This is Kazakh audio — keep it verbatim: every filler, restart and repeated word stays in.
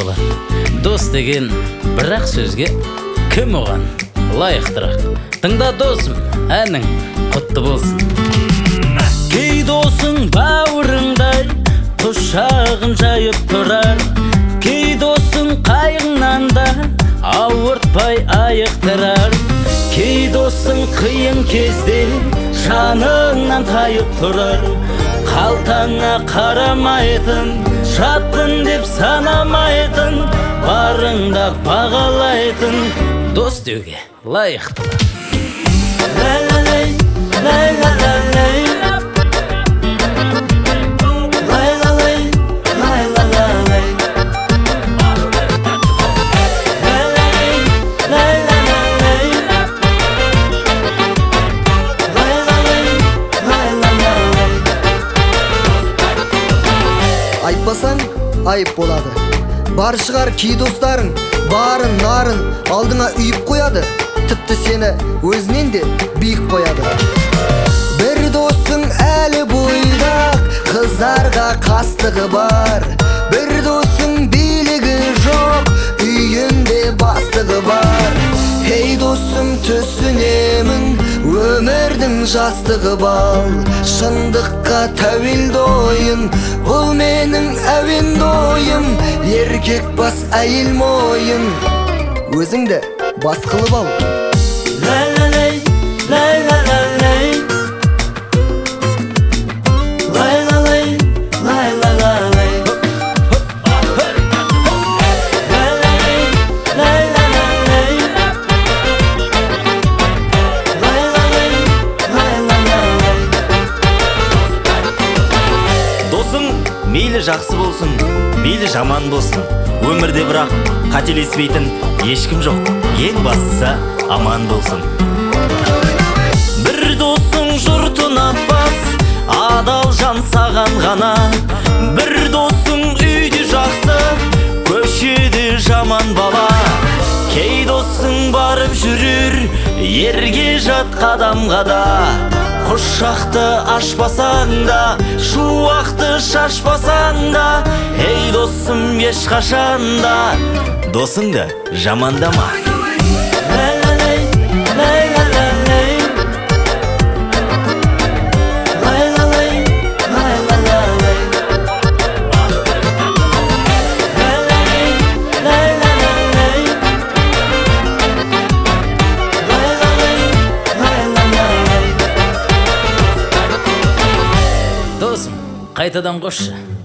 болады. Дос деген бірақ сөзге кім оған лайықтырақ. Тыңда досым, әнің құтты болсын. Кей досың бауырыңдай құшағын жайып тұрар, кей досың қайғыңнан да ауыртпай айықтырар. Кей досың қиын кезде жаныңнан тайып тұрар, қалтаңа қарамайтын, жатпын деп санамайтын, барыңда бағалайтын дос деуге лайықтылар. Лай-лай-лай, лай-лай-лай, айтпасаң айып болады. Бар шығар кей достарың, барын нарын алдыңа үйіп қояды, тіпті сені өзінен де биік қояды. Бір досың әлі бойдақ, қыздарға қастығы бар. Бір досың билігі жоқ, үйінде бастығы бар. Ей досым, түсінемін, өмірдің жастығы бал, шындыққа тәуелді ойын, бұл менің әуенді ойым. Еркек бас әйел мойын, өзіңді бас қылып ал. Лай-лай-лай, лай-лай-лай, лай-лай-лай, лай-лай-лай, мейлі жақсы болсын, мейлі жаман болсын, өмірде бірақ қателеспейтін ешкім жоқ. Ең бастысы аман болсын. Бір досың жұртын атпас, адал жан саған ғана. Бір досың үйде жақсы, көшеде жаман бала. Кей досың барып жүрер, ерге жат қадамға да. Құшақты ашпасаң да, шуақты шашпасаң да, ей досым ешқашанда досыңды жамандама. Лай-лай-лай, лай-лай-лай, лай-лай-лай, лай-лай-лай, Досым, қайтадан қосшы,